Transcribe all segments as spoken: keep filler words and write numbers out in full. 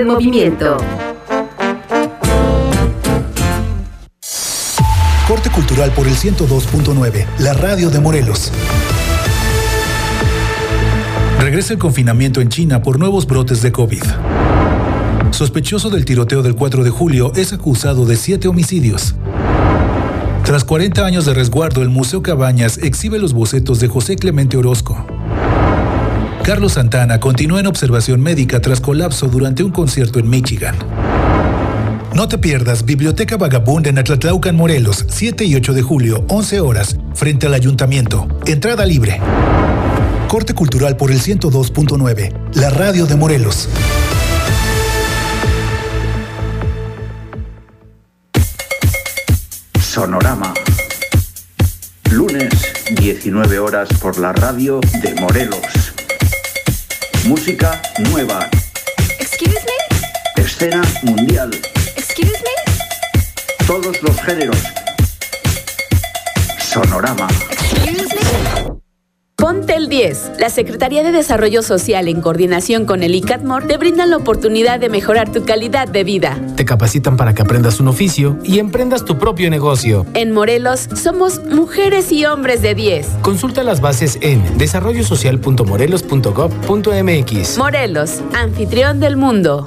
en movimiento. Corte cultural por el ciento dos punto nueve, la radio de Morelos. Regresa el confinamiento en China por nuevos brotes de COVID. Sospechoso del tiroteo del cuatro de julio es acusado de siete homicidios. Tras cuarenta años de resguardo, el Museo Cabañas exhibe los bocetos de José Clemente Orozco. Carlos Santana continúa en observación médica tras colapso durante un concierto en Michigan. No te pierdas Biblioteca Vagabunda en Atlatlaucan, Morelos, siete y ocho de julio, once horas, frente al Ayuntamiento. Entrada libre. Corte cultural por el ciento dos punto nueve, la radio de Morelos. Sonorama. Lunes, diecinueve horas por la radio de Morelos. Música nueva. Excuse me. Escena mundial. Excuse me. Todos los géneros. Sonorama. Excuse me. Ponte el diez. La Secretaría de Desarrollo Social, en coordinación con el ICATMOR, te brindan la oportunidad de mejorar tu calidad de vida. Te capacitan para que aprendas un oficio y emprendas tu propio negocio. En Morelos, somos mujeres y hombres de diez. Consulta las bases en desarrollo social punto morelos punto gob punto mx. Morelos, anfitrión del mundo.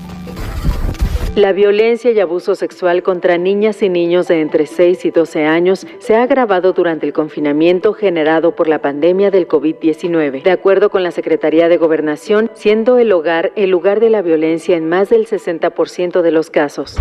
La violencia y abuso sexual contra niñas y niños de entre seis y doce años se ha agravado durante el confinamiento generado por la pandemia del covid diecinueve. De acuerdo con la Secretaría de Gobernación, siendo el hogar el lugar de la violencia en más del sesenta por ciento de los casos.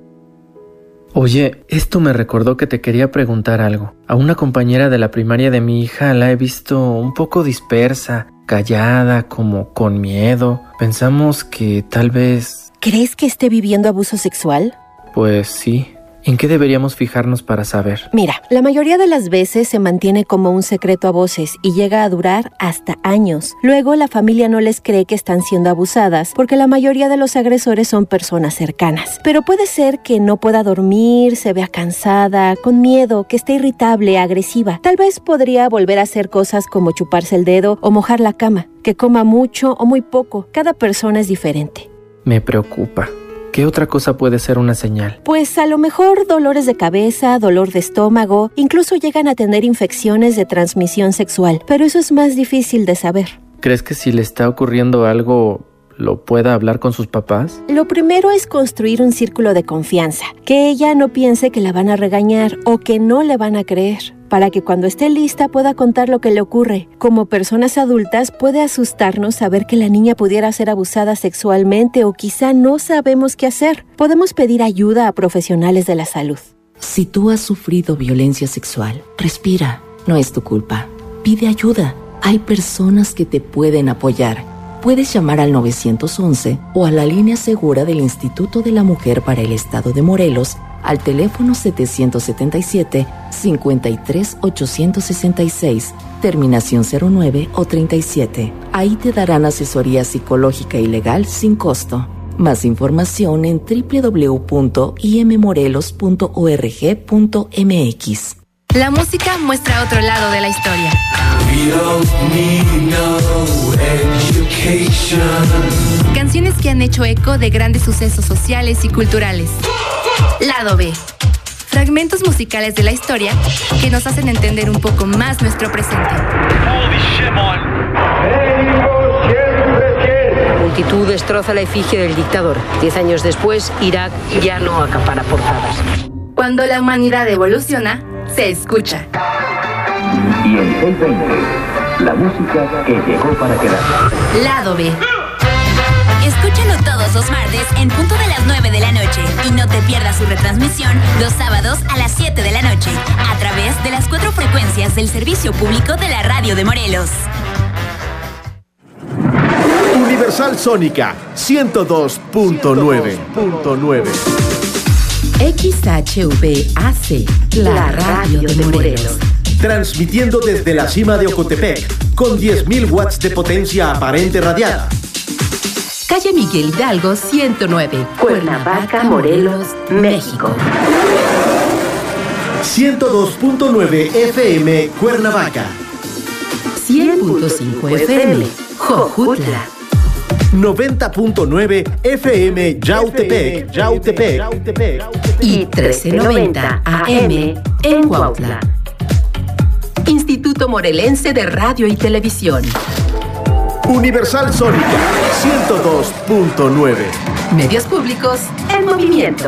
Oye, esto me recordó que te quería preguntar algo. A una compañera de la primaria de mi hija la he visto un poco dispersa, callada, como con miedo. Pensamos que tal vez... ¿Crees que esté viviendo abuso sexual? Pues sí. ¿En qué deberíamos fijarnos para saber? Mira, la mayoría de las veces se mantiene como un secreto a voces y llega a durar hasta años. Luego la familia no les cree que están siendo abusadas porque la mayoría de los agresores son personas cercanas. Pero puede ser que no pueda dormir, se vea cansada, con miedo, que esté irritable, agresiva. Tal vez podría volver a hacer cosas como chuparse el dedo o mojar la cama, que coma mucho o muy poco. Cada persona es diferente. Me preocupa. ¿Qué otra cosa puede ser una señal? Pues a lo mejor dolores de cabeza, dolor de estómago, incluso llegan a tener infecciones de transmisión sexual, pero eso es más difícil de saber. ¿Crees que si le está ocurriendo algo, lo pueda hablar con sus papás? Lo primero es construir un círculo de confianza, que ella no piense que la van a regañar o que no le van a creer, para que cuando esté lista pueda contar lo que le ocurre. Como personas adultas puede asustarnos saber que la niña pudiera ser abusada sexualmente o quizá no sabemos qué hacer. Podemos pedir ayuda a profesionales de la salud. Si tú has sufrido violencia sexual, respira, no es tu culpa. Pide ayuda, hay personas que te pueden apoyar. Puedes llamar al nueve once o a la línea segura del Instituto de la Mujer para el Estado de Morelos al teléfono setecientos setenta y siete, cincuenta y tres, ochocientos sesenta y seis, terminación cero nueve o treinta y siete. Ahí te darán asesoría psicológica y legal sin costo. Más información en doble u doble u doble u punto i m morelos punto org punto m x. La música muestra otro lado de la historia. Canciones que han hecho eco de grandes sucesos sociales y culturales. Lado B. Fragmentos musicales de la historia que nos hacen entender un poco más nuestro presente. La multitud destroza la efigie del dictador. Diez años después, Irak ya no acapara portadas. Cuando la humanidad evoluciona, se escucha. Y en el veinte, la música que llegó para quedar. Lado B. Escúchalo todos los martes en punto de las nueve de la noche y no te pierdas su retransmisión los sábados a las siete de la noche a través de las cuatro frecuencias del servicio público de la radio de Morelos. Universal Sónica ciento dos punto nueve. X H V A C, la radio de Morelos. Transmitiendo desde la cima de Ocotepec con diez mil watts de potencia aparente radiada. Calle Miguel Hidalgo ciento nueve, Cuernavaca, Morelos, México. ciento dos punto nueve F M Cuernavaca. cien punto cinco F M Jojutla. noventa punto nueve F M Yautepec, Yautepec, Yautepec y trece noventa A M en Cuautla. Instituto Morelense de Radio y Televisión. Universal Sónica ciento dos punto nueve. Medios públicos en movimiento.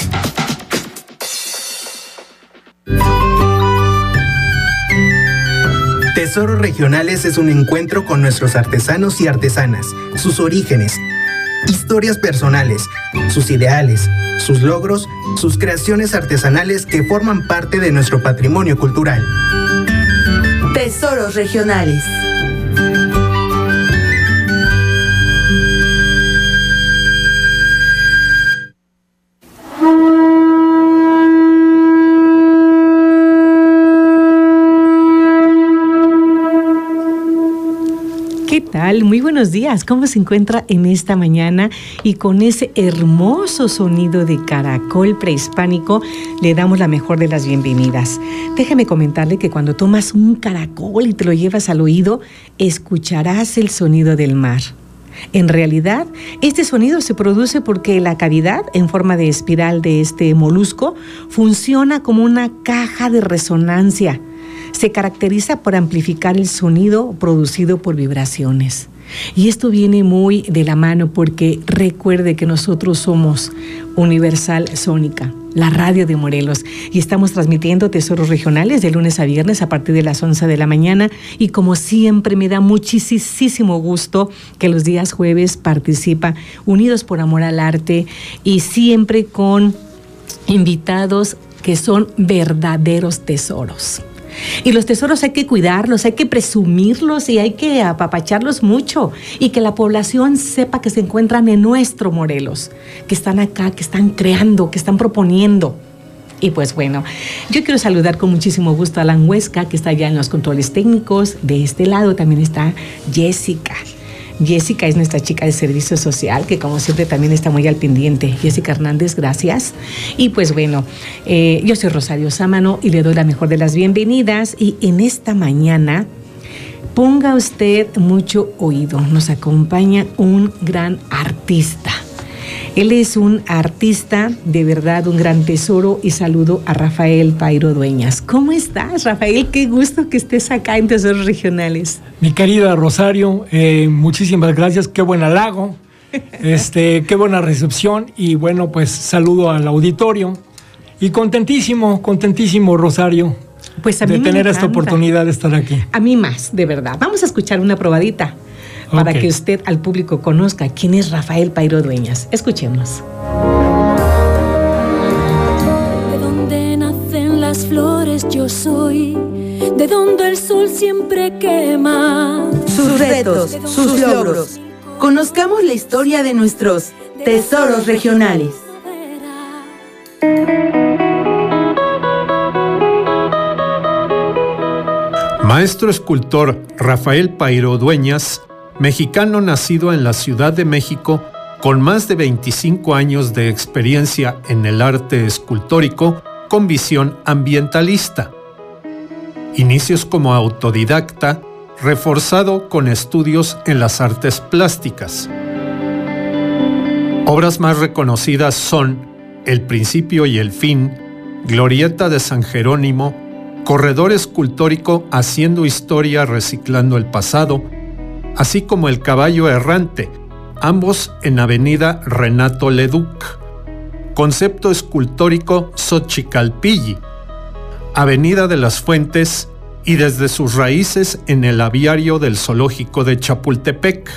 Tesoros Regionales es un encuentro con nuestros artesanos y artesanas, sus orígenes, historias personales, sus ideales, sus logros, sus creaciones artesanales que forman parte de nuestro patrimonio cultural. Tesoros Regionales. ¿Qué tal? Muy buenos días. ¿Cómo se encuentra en esta mañana? Y con ese hermoso sonido de caracol prehispánico, le damos la mejor de las bienvenidas. Déjame comentarle que cuando tomas un caracol y te lo llevas al oído, escucharás el sonido del mar. En realidad, este sonido se produce porque la cavidad en forma de espiral de este molusco funciona como una caja de resonancia. Se caracteriza por amplificar el sonido producido por vibraciones. Y esto viene muy de la mano porque recuerde que nosotros somos Universal Sónica, la radio de Morelos, y estamos transmitiendo Tesoros Regionales de lunes a viernes a partir de las once de la mañana, y como siempre me da muchísimo gusto que los días jueves participa Unidos por Amor al Arte, y siempre con invitados que son verdaderos tesoros. Y los tesoros hay que cuidarlos, hay que presumirlos y hay que apapacharlos mucho, y que la población sepa que se encuentran en nuestro Morelos, que están acá, que están creando, que están proponiendo. Y pues bueno, yo quiero saludar con muchísimo gusto a Alan Huesca, que está allá en los controles técnicos. De este lado también está Jessica. Jessica es nuestra chica de servicio social, que como siempre también está muy al pendiente. Jessica Hernández, gracias. Y pues bueno, eh, yo soy Rosario Sámano y le doy la mejor de las bienvenidas. Y en esta mañana, ponga usted mucho oído. Nos acompaña un gran artista. Él es un artista, de verdad, un gran tesoro, y saludo a Rafael Pairo Dueñas. ¿Cómo estás, Rafael? Qué gusto que estés acá en Tesoros Regionales. Mi querida Rosario, eh, muchísimas gracias, qué buen halago, este, qué buena recepción, y bueno, pues saludo al auditorio, y contentísimo, contentísimo, Rosario, pues a mí de me tener encanta. esta oportunidad de estar aquí. A mí más, de verdad. Vamos a escuchar una probadita para okay. que usted al público conozca quién es Rafael Pairo Dueñas. Escuchemos. De donde nacen las flores yo soy, de donde el sol siempre quema. Sus retos, sus logros. Conozcamos la historia de nuestros tesoros regionales. Maestro escultor Rafael Pairo Dueñas, mexicano nacido en la Ciudad de México, con más de veinticinco años de experiencia en el arte escultórico con visión ambientalista. Inicios como autodidacta, reforzado con estudios en las artes plásticas. Obras más reconocidas son El principio y el fin, Glorieta de San Jerónimo, Corredor escultórico haciendo historia reciclando el pasado, así como El caballo errante, ambos en Avenida Renato Leduc. Concepto escultórico Xochicalpilli, Avenida de las Fuentes, y desde sus raíces en el aviario del Zoológico de Chapultepec.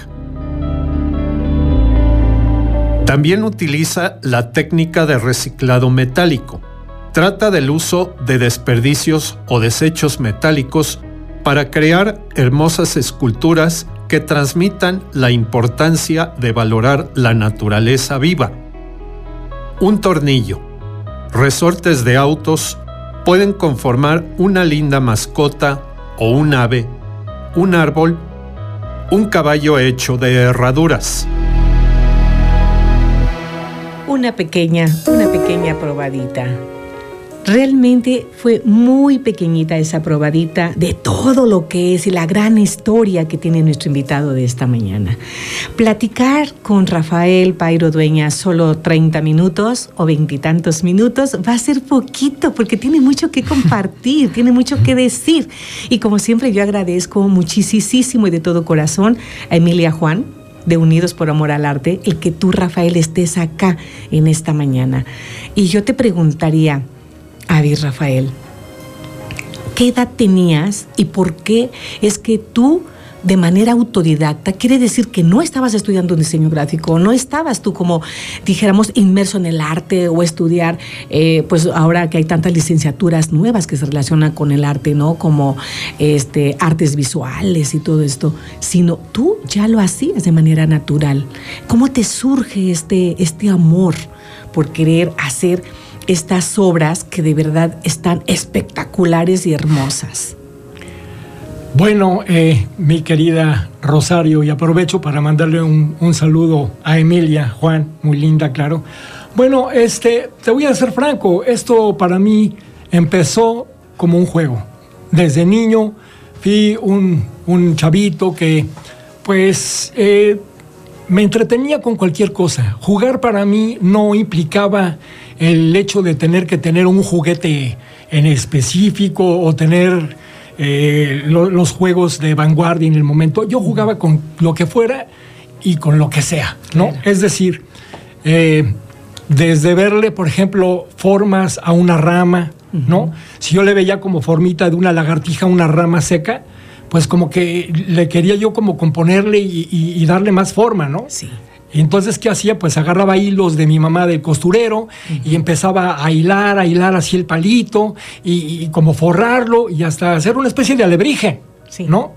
También utiliza la técnica de reciclado metálico. Trata del uso de desperdicios o desechos metálicos para crear hermosas esculturas que transmitan la importancia de valorar la naturaleza viva. Un tornillo, resortes de autos pueden conformar una linda mascota o un ave, un árbol, un caballo hecho de herraduras. Una pequeña, una pequeña probadita. Realmente fue muy pequeñita esa probadita de todo lo que es y la gran historia que tiene nuestro invitado de esta mañana. Platicar con Rafael Pairo Dueñas solo treinta minutos o veintitantos minutos va a ser poquito porque tiene mucho que compartir, tiene mucho que decir. Y como siempre yo agradezco muchísimo y de todo corazón a Emilia Juan, de Unidos por Amor al Arte, el que tú, Rafael, estés acá en esta mañana. Y yo te preguntaría, a ver, Rafael, ¿qué edad tenías y por qué es que tú, de manera autodidacta, quiere decir que no estabas estudiando diseño gráfico, no estabas tú como, dijéramos, inmerso en el arte o estudiar, eh, pues ahora que hay tantas licenciaturas nuevas que se relacionan con el arte, ¿no? Como este, artes visuales y todo esto, sino tú ya lo hacías de manera natural. ¿Cómo te surge este, este amor por querer hacer estas obras que de verdad están espectaculares y hermosas? Bueno, eh, mi querida Rosario, y aprovecho para mandarle un, un saludo a Emilia Juan, muy linda, claro. Bueno, este, te voy a ser franco, esto para mí empezó como un juego. Desde niño fui un, un chavito que, pues, eh, me entretenía con cualquier cosa. Jugar para mí no implicaba el hecho de tener que tener un juguete en específico o tener eh, lo, los juegos de vanguardia en el momento. Yo jugaba con lo que fuera y con lo que sea, ¿no? Claro. Es decir, eh, desde verle, por ejemplo, formas a una rama, ¿no? Uh-huh. Si yo le veía como formita de una lagartija a una rama seca, pues como que le quería yo como componerle y, y, y darle más forma, ¿no? Sí. Y entonces, ¿qué hacía? Pues agarraba hilos de mi mamá del costurero uh-huh. y empezaba a hilar, a hilar así el palito y, y como forrarlo y hasta hacer una especie de alebrije, sí. ¿no?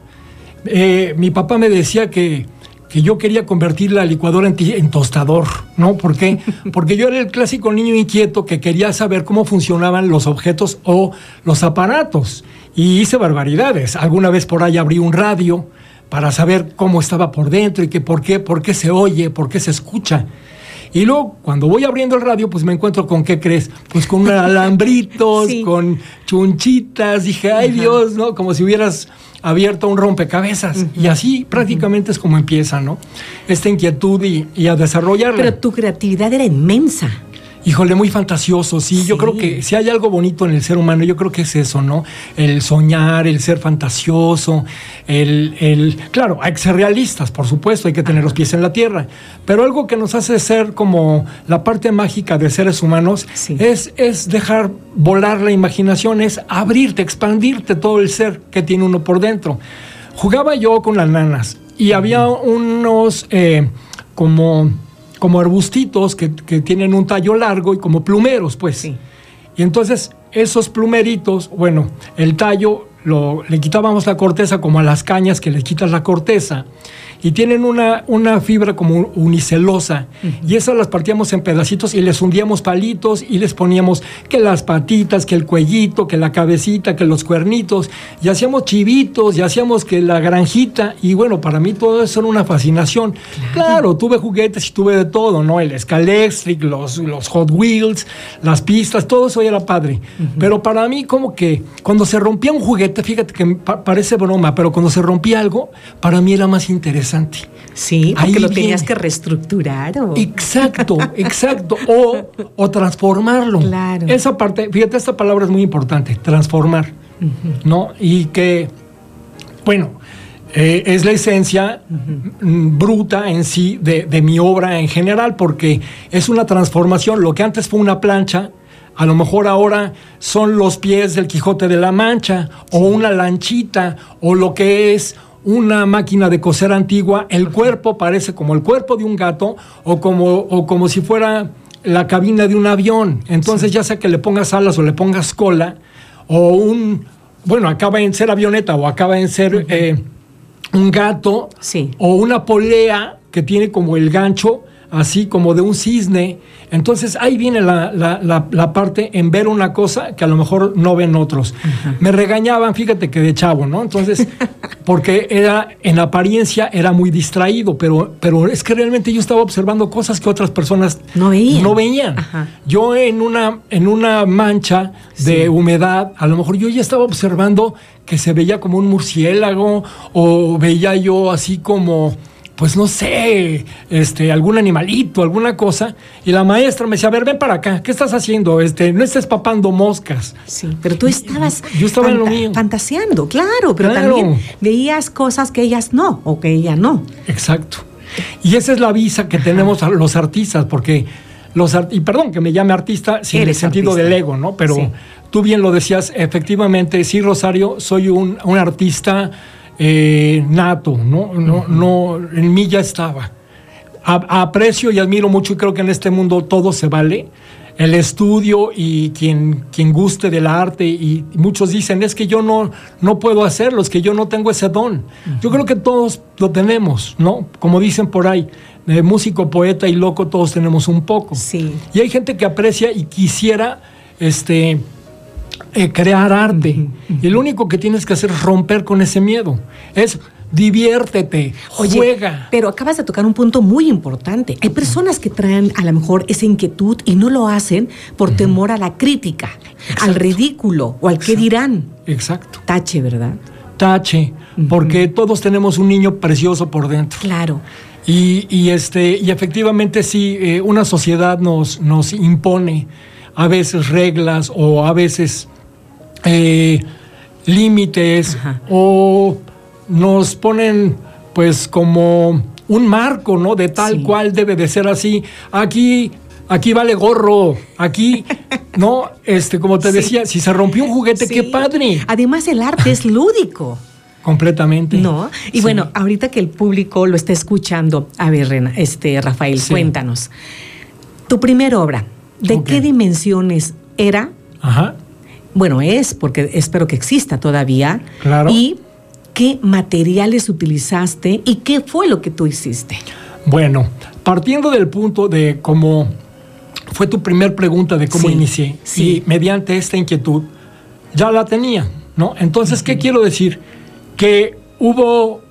Eh, mi papá me decía que, que yo quería convertir la licuadora en, en tostador, ¿no? ¿Por qué? Porque yo era el clásico niño inquieto que quería saber cómo funcionaban los objetos o los aparatos. Y hice barbaridades. Alguna vez por ahí abrí un radio para saber cómo estaba por dentro y que por qué, por qué se oye, por qué se escucha. Y luego, cuando voy abriendo el radio, pues me encuentro con, ¿qué crees? Pues con alambritos, sí. con chunchitas. Dije, ay, uh-huh. Dios, ¿no? Como si hubieras abierto un rompecabezas. Uh-huh. Y así prácticamente uh-huh. es como empieza, ¿no? Esta inquietud y, y a desarrollarla. Pero tu creatividad era inmensa. Híjole, muy fantasioso, sí. sí. Yo creo que si hay algo bonito en el ser humano, yo creo que es eso, ¿no? El soñar, el ser fantasioso, el, el... Claro, hay que ser realistas, por supuesto, hay que tener los pies en la tierra, pero algo que nos hace ser como la parte mágica de seres humanos sí. es, es dejar volar la imaginación, es abrirte, expandirte todo el ser que tiene uno por dentro. Jugaba yo con las nanas y había unos eh, como... como arbustitos que, que tienen un tallo largo y como plumeros, pues. Sí. Y entonces, esos plumeritos, bueno, el tallo, lo, le quitábamos la corteza como a las cañas que le quitas la corteza, y tienen una, una fibra como unicelosa, uh-huh. y esas las partíamos en pedacitos y les hundíamos palitos y les poníamos que las patitas, que el cuellito, que la cabecita, que los cuernitos, y hacíamos chivitos, y hacíamos que la granjita, y bueno, para mí todo eso era una fascinación. Claro, claro tuve juguetes y tuve de todo, ¿no? El Scalextric, los, los Hot Wheels, las pistas, todo eso era padre. Uh-huh. Pero para mí como que cuando se rompía un juguete, fíjate que pa- parece broma, pero cuando se rompía algo, para mí era más interesante. Sí, porque ahí lo tenías viene. que reestructurar. ¿O? Exacto, exacto. O, o transformarlo. Claro. Esa parte, fíjate, esta palabra es muy importante, transformar. Uh-huh. ¿No? Y que, bueno, eh, es la esencia uh-huh. bruta en sí de, de mi obra en general, porque es una transformación. Lo que antes fue una plancha, a lo mejor ahora son los pies del Quijote de la Mancha, sí. o una lanchita, o lo que es una máquina de coser antigua. El cuerpo parece como el cuerpo de un gato o como, o como si fuera la cabina de un avión. Entonces sí. ya sea que le pongas alas o le pongas cola, o un, bueno, acaba en ser avioneta o acaba en ser uh-huh. eh, un gato, sí. o una polea que tiene como el gancho así como de un cisne. Entonces ahí viene la, la, la, la parte en ver una cosa que a lo mejor no ven otros. Uh-huh. Me regañaban, fíjate que de chavo, ¿no? Entonces, porque era, en apariencia era muy distraído, pero, pero es que realmente yo estaba observando cosas que otras personas no veían. No veían. Uh-huh. Yo en una, en una mancha de sí. humedad, a lo mejor yo ya estaba observando que se veía como un murciélago, o veía yo así como, pues no sé, este, algún animalito, alguna cosa, y la maestra me decía, a ver, ven para acá, ¿qué estás haciendo? Este, no estés papando moscas. Sí, pero tú estabas yo estaba fanta- en lo mío. fantaseando, claro, pero claro. también veías cosas que ellas no, o que ella no. Exacto. Y esa es la visa que tenemos a los artistas, porque los art- y perdón que me llame artista sin Eres el sentido artista. Del ego, ¿no? Pero sí. Tú bien lo decías, efectivamente, sí, Rosario, soy un, un artista eh, nato, ¿no? No, no, en mí ya estaba. A, aprecio y admiro mucho, y creo que en este mundo todo se vale. El estudio y quien, quien guste del arte, y, y muchos dicen, es que yo no, no puedo hacerlo, es que yo no tengo ese don. Uh-huh. Yo creo que todos lo tenemos, ¿no? Como dicen por ahí, de músico, poeta y loco, todos tenemos un poco. Sí. Y hay gente que aprecia y quisiera, este... Eh, crear arte. Uh-huh, uh-huh. Y lo único que tienes que hacer es romper con ese miedo. Es diviértete, Oye, juega. Pero acabas de tocar un punto muy importante. Hay personas que traen a lo mejor esa inquietud y no lo hacen por uh-huh. temor a la crítica, Exacto. al ridículo o al Exacto. qué dirán. Exacto. Tache, ¿verdad? Tache, uh-huh. porque todos tenemos un niño precioso por dentro. Claro. Y, y, este, y efectivamente sí, eh, una sociedad nos, nos impone a veces reglas o a veces eh, límites Ajá. o nos ponen pues como un marco, ¿no? De tal sí. cual debe de ser así. Aquí, aquí vale gorro, aquí, ¿no? Este, como te sí. decía, si se rompió un juguete, sí. qué padre. Además el arte es lúdico. Completamente. ¿No? Y sí. bueno, ahorita que el público lo está escuchando, a ver, Rena, este, Rafael, sí. cuéntanos. Tu primera obra, ¿de okay. qué dimensiones era? Ajá. Bueno, es, porque espero que exista todavía. Claro. Y ¿qué materiales utilizaste y qué fue lo que tú hiciste? Bueno, partiendo del punto de cómo fue tu primer pregunta de cómo sí, inicié, sí. y mediante esta inquietud, ya la tenía, ¿no? Entonces, uh-huh. ¿qué quiero decir? Que hubo,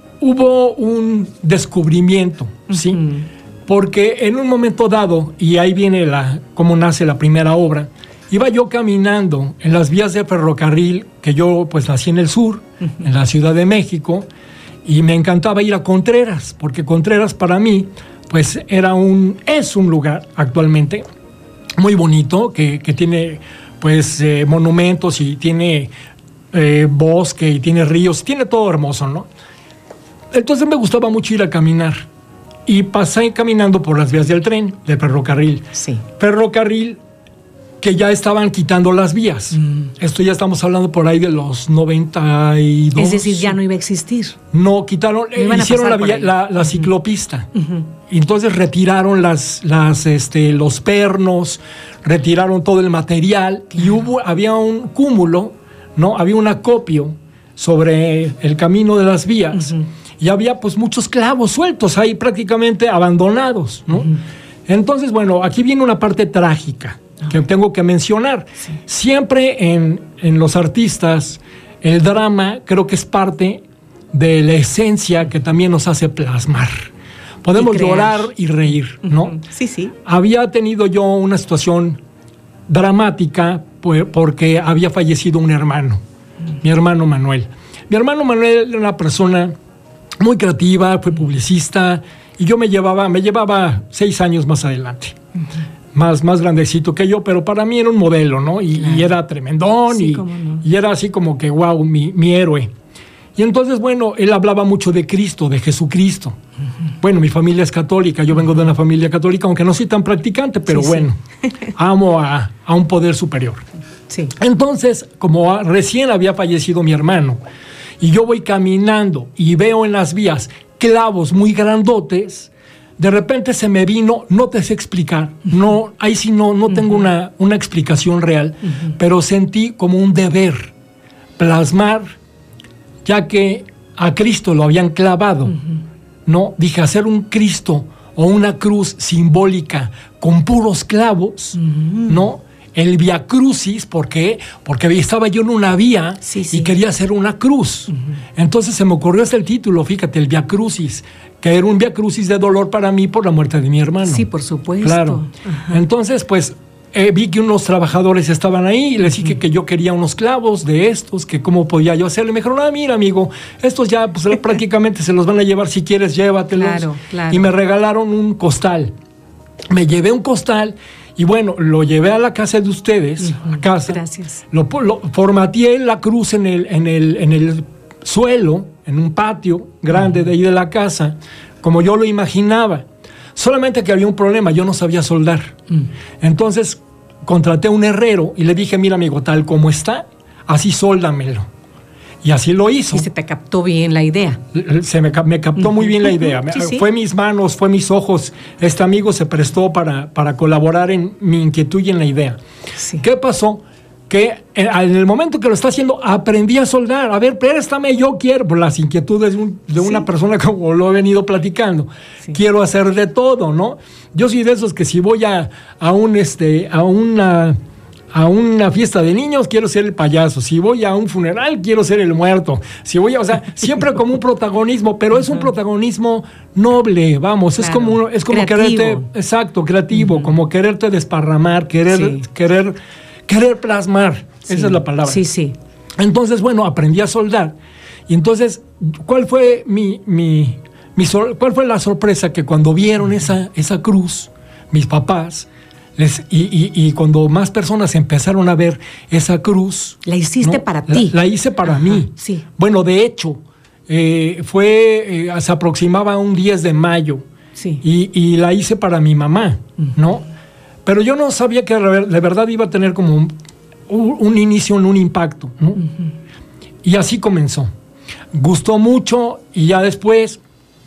hubo un descubrimiento, ¿sí? Uh-huh. Porque en un momento dado, y ahí viene la cómo nace la primera obra, iba yo caminando en las vías de ferrocarril, que yo pues nací en el sur, uh-huh. en la Ciudad de México, y me encantaba ir a Contreras, porque Contreras para mí pues era un, es un lugar actualmente muy bonito, que, que tiene pues eh, monumentos y tiene eh, bosque y tiene ríos, tiene todo hermoso, ¿no? Entonces me gustaba mucho ir a caminar y pasé caminando por las vías del tren, del ferrocarril. Sí. Ferrocarril que ya estaban quitando las vías. Mm. Esto ya estamos hablando por ahí de los noventa y dos. Es decir, ya no iba a existir. No, quitaron, eh, hicieron la, vía, la, la uh-huh. ciclopista. Uh-huh. Y entonces retiraron las, las, este, los pernos, retiraron todo el material uh-huh. y hubo, había un cúmulo, ¿no? Había un acopio sobre el camino de las vías uh-huh. y había pues muchos clavos sueltos ahí prácticamente abandonados, ¿no? Uh-huh. Entonces, bueno, aquí viene una parte trágica que tengo que mencionar. Sí. Siempre en, en los artistas, el drama creo que es parte de la esencia que también nos hace plasmar. Podemos y llorar y reír, ¿no? Uh-huh. Sí, sí. Había tenido yo una situación dramática pues, porque había fallecido un hermano, uh-huh. mi hermano Manuel. Mi hermano Manuel era una persona muy creativa, fue publicista, y yo me llevaba, me llevaba seis años más adelante. Uh-huh. Más, más grandecito que yo, pero para mí era un modelo, ¿no? Y, claro. y era tremendón, sí, y, no. y era así como que, wow, mi, mi héroe. Y entonces, bueno, él hablaba mucho de Cristo, de Jesucristo. Uh-huh. Bueno, mi familia es católica, yo vengo de una familia católica, aunque no soy tan practicante, pero sí, bueno, sí. amo a, a un poder superior. Sí. Entonces, como recién había fallecido mi hermano, y yo voy caminando y veo en las vías clavos muy grandotes, de repente se me vino, no te sé explicar, no, ahí sí no, no tengo uh-huh. una, una explicación real, uh-huh. pero sentí como un deber plasmar, ya que a Cristo lo habían clavado, uh-huh. ¿no? Dije, hacer un Cristo o una cruz simbólica con puros clavos, mm. ¿no? El Via Crucis, ¿por qué? Porque estaba yo en una vía sí, sí. y quería hacer una cruz. Uh-huh. Entonces se me ocurrió hasta el título, fíjate, el Via Crucis, que era un Via Crucis de dolor para mí por la muerte de mi hermano. Sí, por supuesto. Claro. Uh-huh. Entonces, pues, eh, vi que unos trabajadores estaban ahí y les dije uh-huh. que yo quería unos clavos de estos, que cómo podía yo hacerle. Me dijeron, ah, mira, amigo, estos ya pues, prácticamente se los van a llevar, si quieres, llévatelos. Claro, claro. Y me regalaron un costal. Me llevé un costal. Y bueno, lo llevé a la casa de ustedes, uh-huh. a casa. Gracias. Lo, lo formateé la cruz en el, en, el, en el suelo, en un patio grande uh-huh. de ahí de la casa, como yo lo imaginaba. Solamente que había un problema, yo no sabía soldar. Uh-huh. Entonces contraté a un herrero y le dije, mira amigo, tal como está, así sóldamelo. Y así lo hizo. Y se te captó bien la idea. Se me, me captó muy bien la idea. Sí, sí. Fue mis manos, fue mis ojos. Este amigo se prestó para, para colaborar en mi inquietud y en la idea. Sí. ¿Qué pasó? Que en el momento que lo está haciendo, aprendí a soldar. A ver, préstame, yo quiero. Por las inquietudes de, un, de una sí. persona, como lo he venido platicando. Sí. Quiero hacer de todo, ¿no? Yo soy de esos que si voy a, a un, este, a una... a una fiesta de niños, quiero ser el payaso. Si voy a un funeral, quiero ser el muerto. Si voy a, o sea, siempre como un protagonismo, pero es un protagonismo noble, vamos, claro. es como, es como quererte, exacto, creativo, uh-huh. como quererte desparramar, querer, sí. querer, querer plasmar. Sí. Esa es la palabra. Sí, sí. Entonces, bueno, aprendí a soldar. Y entonces, ¿cuál fue mi, mi, mi cuál fue la sorpresa? Que cuando vieron esa, esa cruz, mis papás, Les, y, y, y cuando más personas empezaron a ver esa cruz... La hiciste ¿no? para ti. La, la hice para Ajá, mí. Sí. Bueno, de hecho, eh, fue, eh, se aproximaba un diez de mayo. Sí. Y, y la hice para mi mamá, uh-huh. ¿no? Pero yo no sabía que de verdad iba a tener como un, un inicio, un impacto, ¿no? Uh-huh. Y así comenzó. Gustó mucho y ya después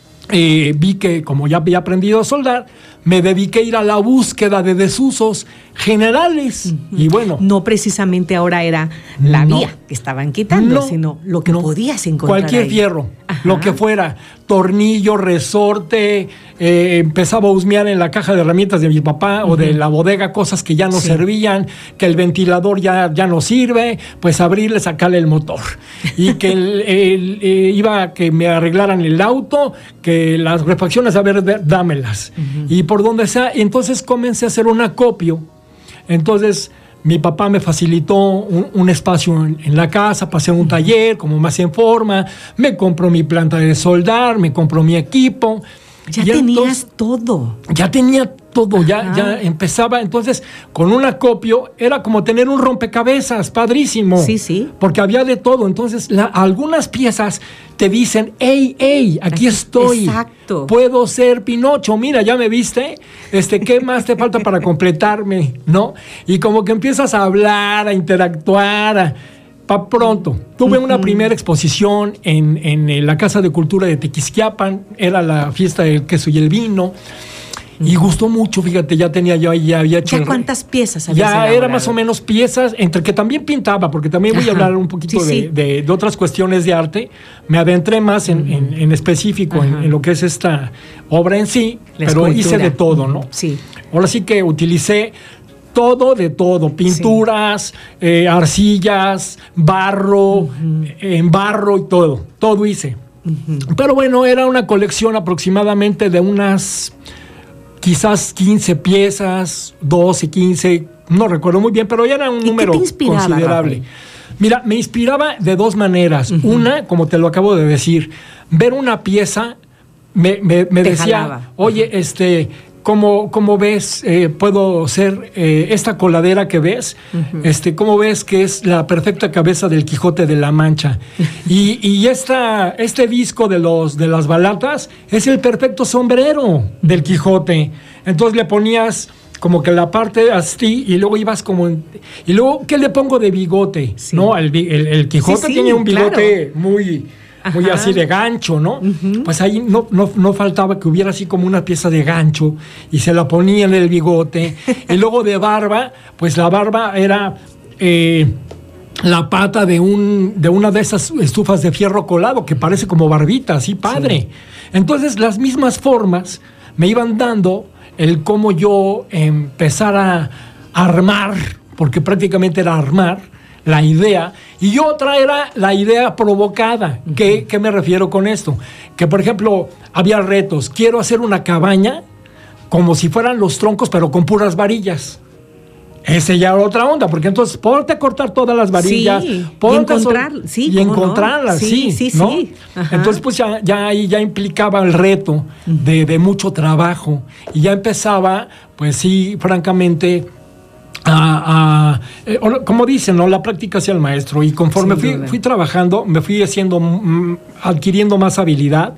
eh, vi que como ya había aprendido a soldar, me dediqué a ir a la búsqueda de desusos generales. Uh-huh. Y bueno. No precisamente ahora era la no, vía que estaban quitando, no, sino lo que no, podías encontrar. Cualquier ahí. fierro, Ajá. lo que fuera. Tornillo, resorte, eh, empezaba a husmear en la caja de herramientas de mi papá uh-huh. o de la bodega cosas que ya no sí. servían, que el ventilador ya, ya no sirve, pues abrirle, sacarle el motor. Y que el, el, eh, iba a que me arreglaran el auto, que las refacciones, a ver, dámelas. Uh-huh. Y por donde sea, y entonces comencé a hacer un acopio. Entonces mi papá me facilitó un, un espacio en, en la casa para hacer un taller, como más en forma, me compró mi planta de soldar, me compró mi equipo. Ya tenías entonces, todo. Ya tenía todo, ya, ya empezaba. Entonces, con un acopio era como tener un rompecabezas, padrísimo. Sí, sí. Porque había de todo. Entonces, la, algunas piezas te dicen, hey, hey, aquí estoy. Exacto. Puedo ser Pinocho, mira, ya me viste. Este, ¿qué más te falta para completarme? ¿No? Y como que empiezas a hablar, a interactuar, a... Pa' pronto. Tuve uh-huh. una primera exposición en, en la Casa de Cultura de Tequisquiapan, era la fiesta del queso y el vino, uh-huh. y gustó mucho, fíjate, ya tenía yo ahí, ya había hecho... ¿Ya cuántas piezas habías Ya elaborado? Era más o menos piezas, entre que también pintaba, porque también voy Ajá. a hablar un poquito sí, de, sí. De, de otras cuestiones de arte, me adentré más en, uh-huh. en, en específico en, en lo que es esta obra en sí, la pero escultura. Hice de todo, ¿no? Sí. Ahora sí que utilicé todo de todo, pinturas, sí. eh, arcillas, barro, uh-huh. en barro y todo, todo hice. Uh-huh. Pero bueno, era una colección aproximadamente de unas quizás quince piezas, doce, quince, no recuerdo muy bien, pero ya era un número considerable. Rafael? Mira, me inspiraba de dos maneras. Uh-huh. Una, como te lo acabo de decir, ver una pieza me, me, me decía, jalaba. Oye, uh-huh. este... ¿Cómo, cómo ves, eh, puedo ser eh, esta coladera que ves? Uh-huh. Este, ¿cómo ves que es la perfecta cabeza del Quijote de la Mancha? y y esta, este disco de, los, de las balatas es el perfecto sombrero del Quijote. Entonces le ponías como que la parte así y luego ibas como... En, y luego, ¿qué le pongo de bigote? Sí. ¿No? El, el, el Quijote sí, sí, tiene un bigote claro. muy... muy Ajá. así de gancho, ¿no? Uh-huh. Pues ahí no, no, no faltaba que hubiera así como una pieza de gancho y se la ponía en el bigote. Y luego de barba, pues la barba era eh, la pata de, un, de una de esas estufas de fierro colado que parece como barbita, así padre. Sí. Entonces las mismas formas me iban dando el cómo yo empezar a armar, porque prácticamente era armar la idea, y otra era la idea provocada. ¿Qué, qué me refiero con esto? Que, por ejemplo, había retos. Quiero hacer una cabaña como si fueran los troncos, pero con puras varillas. Ese ya era otra onda, porque entonces ponte a cortar todas las varillas, sí, ponte y, encontrar, a sí, y encontrarlas, no? sí, sí, sí, ¿no? sí. Entonces pues ya, ya ahí ya implicaba el reto de, de mucho trabajo, y ya empezaba, pues sí, francamente, a, a eh, como dicen, ¿no? La práctica hacia el maestro, y conforme fui, fui trabajando, me fui haciendo, mm, adquiriendo más habilidad,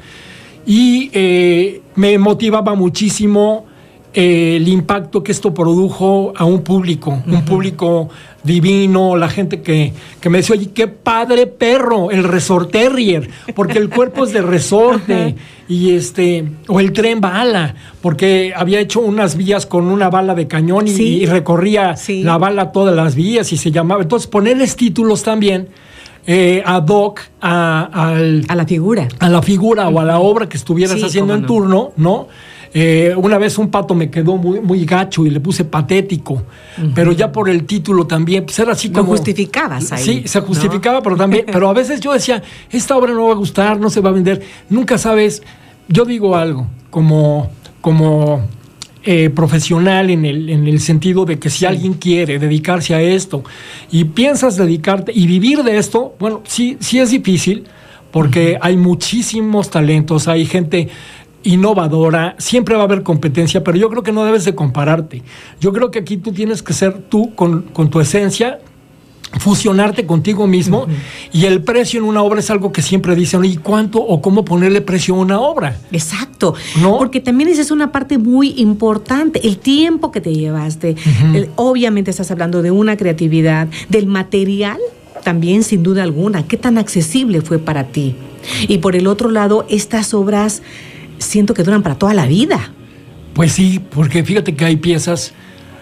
y eh, me motivaba muchísimo Eh, el impacto que esto produjo a un público, uh-huh. un público divino, la gente que, que me decía, oye, qué padre perro, el resort terrier, porque el cuerpo es de resorte, uh-huh. y este, o el tren bala, porque había hecho unas vías con una bala de cañón y, ¿sí? y recorría sí. la bala todas las vías y se llamaba. Entonces, ponerles títulos también eh, ad hoc a, al, a la figura. A la figura uh-huh. o a la obra que estuvieras sí, haciendo en no. turno, ¿no? Eh, una vez un pato me quedó muy, muy gacho y le puse patético, uh-huh. pero ya por el título también, pues era así como... Lo justificabas ahí. Sí, se justificaba, ¿no? pero también, pero a veces yo decía, esta obra no va a gustar, no se va a vender, nunca sabes. Yo digo algo, como, como eh, profesional en el, en el sentido de que si sí. alguien quiere dedicarse a esto y piensas dedicarte y vivir de esto, bueno, sí, sí es difícil, porque uh-huh. hay muchísimos talentos, hay gente innovadora, siempre va a haber competencia, pero yo creo que no debes de compararte. Yo creo que aquí tú tienes que ser tú con, con tu esencia, fusionarte contigo mismo, uh-huh. y el precio en una obra es algo que siempre dicen, ¿y cuánto o cómo ponerle precio a una obra? Exacto, ¿no? Porque también esa es una parte muy importante, el tiempo que te llevaste. Uh-huh. el, obviamente estás hablando de una creatividad, del material también, sin duda alguna, qué tan accesible fue para ti. Y por el otro lado, estas obras siento que duran para toda la vida. Pues sí, porque fíjate que hay piezas,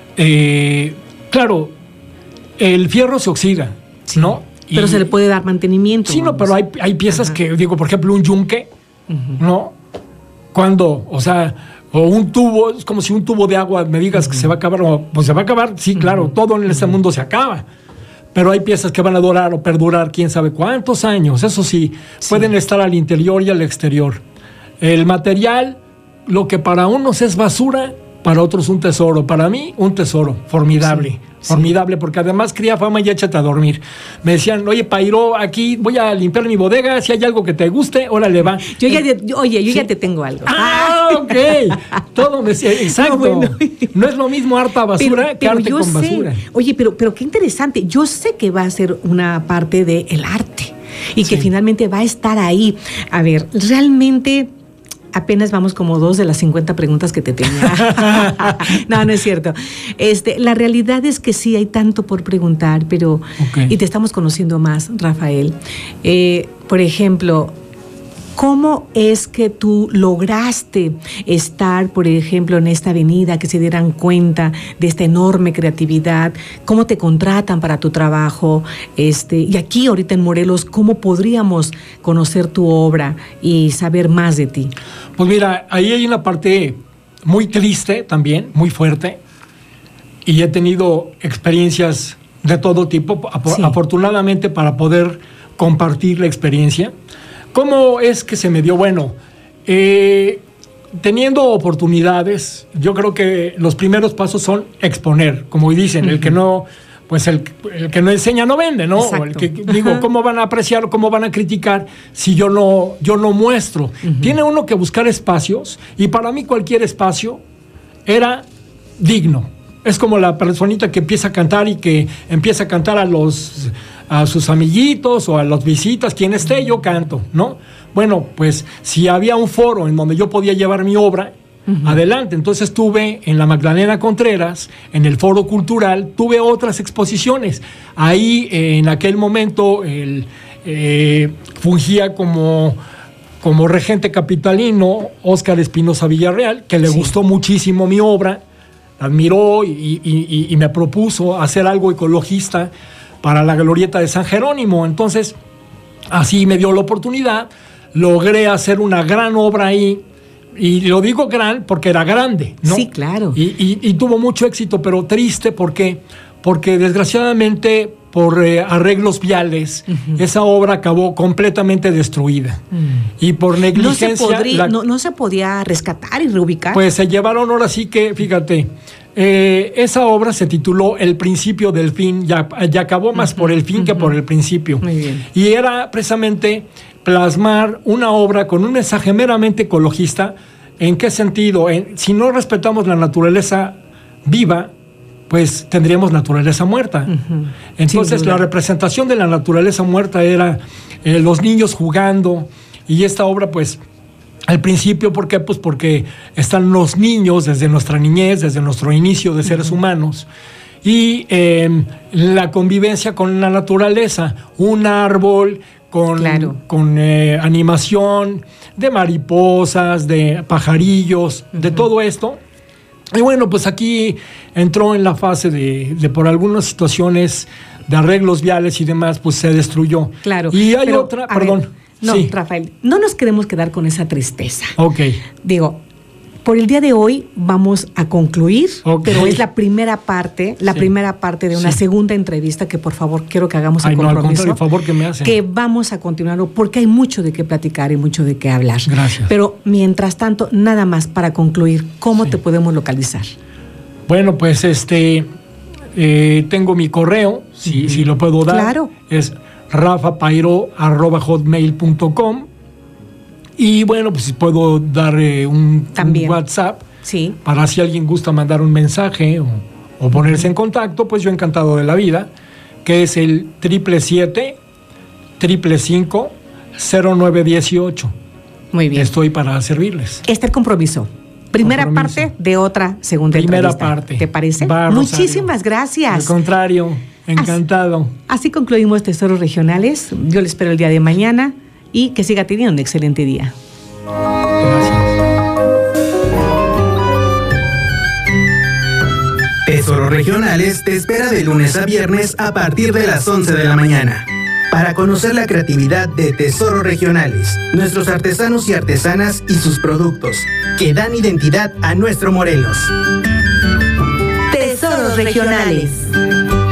eh, claro, el fierro se oxida, sí, ¿no? Pero y, se le puede dar mantenimiento. Sí, vamos. no, pero hay, hay piezas Ajá. que, digo, por ejemplo, un yunque, uh-huh. ¿no? Cuando, o sea, o un tubo, es como si un tubo de agua me digas uh-huh. que se va a acabar, o, pues se va a acabar, sí, uh-huh. claro, todo en este uh-huh. mundo se acaba. Pero hay piezas que van a durar o perdurar quién sabe cuántos años, eso sí, sí. pueden estar al interior y al exterior. El material, lo que para unos es basura, para otros un tesoro. Para mí, un tesoro formidable. Sí, sí. Formidable, porque además cría fama y échate a dormir. Me decían, oye, Pairo, aquí voy a limpiar mi bodega, si hay algo que te guste, órale, va. Yo ya, yo, oye, yo ¿sí? ya te tengo algo. Ah, ok. Todo me decía, exacto. No, bueno. no es lo mismo harta basura pero, que pero arte con sé. basura. Oye, pero, pero qué interesante. Yo sé que va a ser una parte del arte y sí. que finalmente va a estar ahí. A ver, realmente... Apenas vamos como dos de las cincuenta preguntas que te tenía. No, no es cierto. Este, la realidad es que sí hay tanto por preguntar, pero... Okay. Y te estamos conociendo más, Rafael. Eh, por ejemplo, ¿cómo es que tú lograste estar, por ejemplo, en esta avenida, que se dieran cuenta de esta enorme creatividad? ¿Cómo te contratan para tu trabajo? Este, y aquí, ahorita en Morelos, ¿cómo podríamos conocer tu obra y saber más de ti? Pues mira, ahí hay una parte muy triste también, muy fuerte, y he tenido experiencias de todo tipo, sí. afortunadamente para poder compartir la experiencia. ¿Cómo es que se me dio? Bueno, eh, teniendo oportunidades, yo creo que los primeros pasos son exponer, como dicen, uh-huh. el que no, pues el, el que no enseña no vende, ¿no? O el que, digo, uh-huh. ¿cómo van a apreciar, cómo van a criticar si yo no, yo no muestro? Uh-huh. Tiene uno que buscar espacios, y para mí cualquier espacio era digno. Es como la personita que empieza a cantar y que empieza a cantar a los... a sus amiguitos o a las visitas, quien esté, yo canto, ¿no? Bueno, pues si había un foro en donde yo podía llevar mi obra, uh-huh. adelante. Entonces tuve en la Magdalena Contreras, en el Foro Cultural, tuve otras exposiciones. Ahí, eh, en aquel momento, el, eh, fungía como, como regente capitalino Óscar Espinosa Villarreal, que le sí. gustó muchísimo mi obra, admiró y, y, y, y me propuso hacer algo ecologista para la glorieta de San Jerónimo. Entonces, así me dio la oportunidad, logré hacer una gran obra ahí, y lo digo gran porque era grande, ¿no? Sí, claro. Y, y, y tuvo mucho éxito, pero triste porque, porque desgraciadamente por eh, arreglos viales, uh-huh. esa obra acabó completamente destruida. Uh-huh. Y por negligencia... No se, podría, la, no, no se podía rescatar y reubicar. Pues se llevaron ahora sí que, fíjate, eh, esa obra se tituló El principio del fin, ya, ya acabó más uh-huh. por el fin uh-huh. que por el principio. Muy bien. Y era precisamente plasmar una obra con un mensaje meramente ecologista. ¿En qué sentido? En, si no respetamos la naturaleza viva, pues tendríamos naturaleza muerta. Uh-huh. Entonces la representación de la naturaleza muerta era eh, los niños jugando, y esta obra pues al principio, ¿por qué? Pues porque están los niños desde nuestra niñez, desde nuestro inicio de seres uh-huh. humanos, y eh, la convivencia con la naturaleza, un árbol con, claro. con eh, animación de mariposas, de pajarillos, uh-huh. de todo esto. Y bueno, pues aquí entró en la fase de, de por algunas situaciones de arreglos viales y demás, pues se destruyó. Claro. Y hay pero, otra, perdón. Ver, no, sí. Rafael, no nos queremos quedar con esa tristeza. Ok. Digo, por el día de hoy vamos a concluir, okay. pero es la primera parte, la sí. primera parte de una sí. segunda entrevista que por favor quiero que hagamos el Ay, compromiso. No, al contrario, favor que me hacen. Que vamos a continuarlo porque hay mucho de qué platicar y mucho de qué hablar. Gracias. Pero mientras tanto, nada más para concluir, ¿cómo sí. te podemos localizar? Bueno, pues este, eh, tengo mi correo, si, uh-huh. si lo puedo dar. Claro. Es rafapairo arroba hotmail punto com. Y bueno, pues puedo dar eh, un, un WhatsApp sí. para si alguien gusta mandar un mensaje o, o ponerse en contacto, pues yo encantado de la vida, que es el triple siete, triple cinco, cero nueve dieciocho. Muy bien. Estoy para servirles. Este es el compromiso. Primera compromiso. parte de otra segunda Primera entrevista. parte. ¿Te parece? Va, Muchísimas gracias. Al contrario, encantado. Así, así concluimos Tesoros Regionales. Yo les espero el día de mañana. Y que siga teniendo un excelente día. Gracias. Tesoros Regionales te espera de lunes a viernes a partir de las once de la mañana. Para conocer la creatividad de Tesoros Regionales, nuestros artesanos y artesanas y sus productos, que dan identidad a nuestro Morelos. Tesoros Regionales.